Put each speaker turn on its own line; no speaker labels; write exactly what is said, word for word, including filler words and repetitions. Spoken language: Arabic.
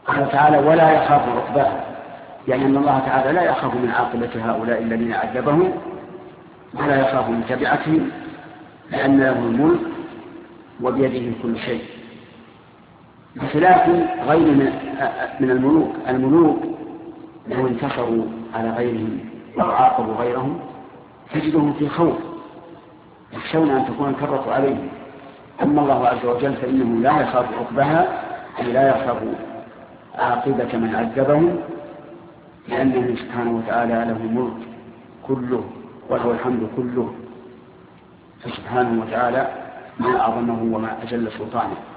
قال تعالى ولا يخاف عقباها، يعني أن الله تعالى لا يخاف من عاقبة هؤلاء الذين عذبهم ولا يخاف من تبعتهم، لأن له الملك وبيده كل شيء، بخلاف غير من الملوك. الملوك لو انتصروا على غيرهم أو عاقبوا غيرهم تجدهم في خوف، يخشون أن تكون الكرة عليهم. أما الله عز وجل فإنه لا يخاف عقبها، أي لا يخاف عاقبة من عذبهم، لأنه سبحانه وتعالى له الملك كله وله الحمد كله، فسبحانه وتعالى ما أعظمه وما أجل سلطانه.